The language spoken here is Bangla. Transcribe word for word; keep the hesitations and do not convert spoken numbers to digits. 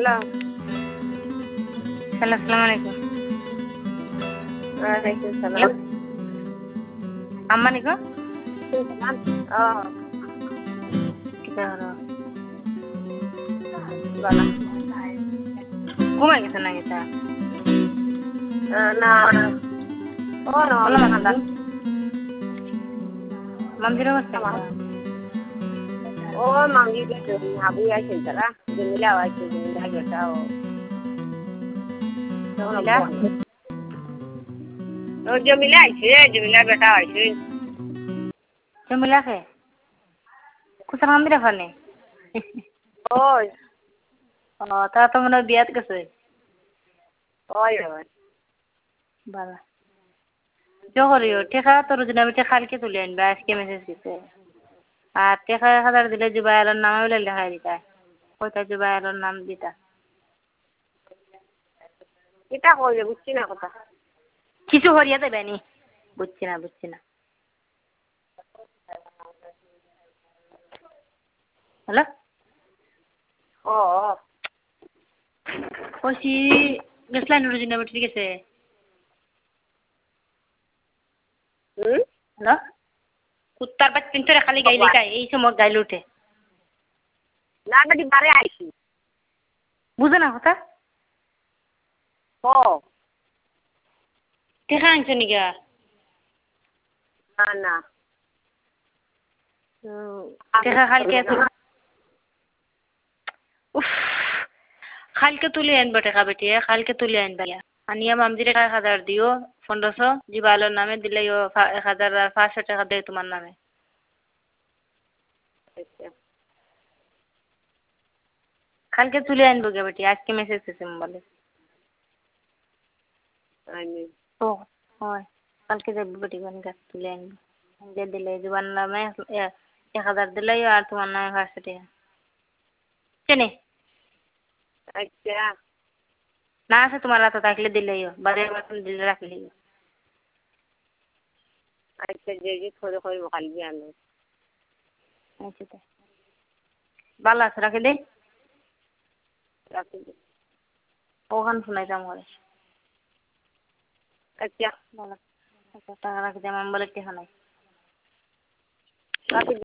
হ্যালো হ্যালো আসসালামু আলাইকুম ওয়ালাইকুম সালাম হ্যালো আম্মা নিকো ও কিতা হলো বলা ঘুমাই গেছে না কিতা না ও না বলো ঠান্ডা মামজি মামজির অবস্থা কিতা ও মামজি গেছে আবু আইছে তারা জমিলা আইছে জমিলা গেটা ও জমিলা ও জমিলা আইছে জমিলা বেটা আইছে জমিলা কে কুসার মামদিরা ফানে ওই ও তা তো মনে হয় বিয়াত গেছে ওই ওই বালা জহরিও টেকা তোর জন্য আমি টেকা কালকে তুলে আনবে আজকে মেসেজ দিতে আর টেকা এক হাজার দিলে জুবাইরের নামে বলে লেখাই দিতা কইতা জুবাইরের নাম দিতা এটা কইলে বুঝছি না কথা কিছু হরিয়া দেবে নি বুঝছি না বুঝছি না হ্যালো ও কইছি গেছলাই নুরুজি নামে ঠিক আছে হুম হ্যালো কুত্তার বাচ্চা তোরা খালি গাইলে গাই এই সময় গাইলে উঠে না বেটি বারে আইছি বুঝে না কথা ও টেকা আনছে নিগা না না টেকা কালকে উফ কালকে তুলে আনবো টেকা বেটি কালকে তুলে আনবা আনিয়া মামজির এক হাজার দিও পনেরোশো জিবাইলের নামে দিলে এক হাজার আর পাঁচশো টাকা দেয় তোমার নামে কালকে তুলে আনবো গে বেটি আজকে মেসেজ দিছে মোবাইলে ও হয় কালকে যাবো বেটি গাছ তুলে আনবো যে দিলে জুবান নামে এক হাজার দিলে আর তোমার নামে পাঁচশো টাকা চেনে আচ্ছা না আছে তোমার হাতে থাকলে দিলেইও বাজার মতন দিলে রাখলেই আচ্ছা যে যে করে করবো কালকে আনো আচ্ছা তাই ভালো আছে রাখি দে রাখি ওখান শোনাইতাম করে আচ্ছা ভালো আচ্ছা টাকা রাখি দে আমার বলে টেকা নাই রাখি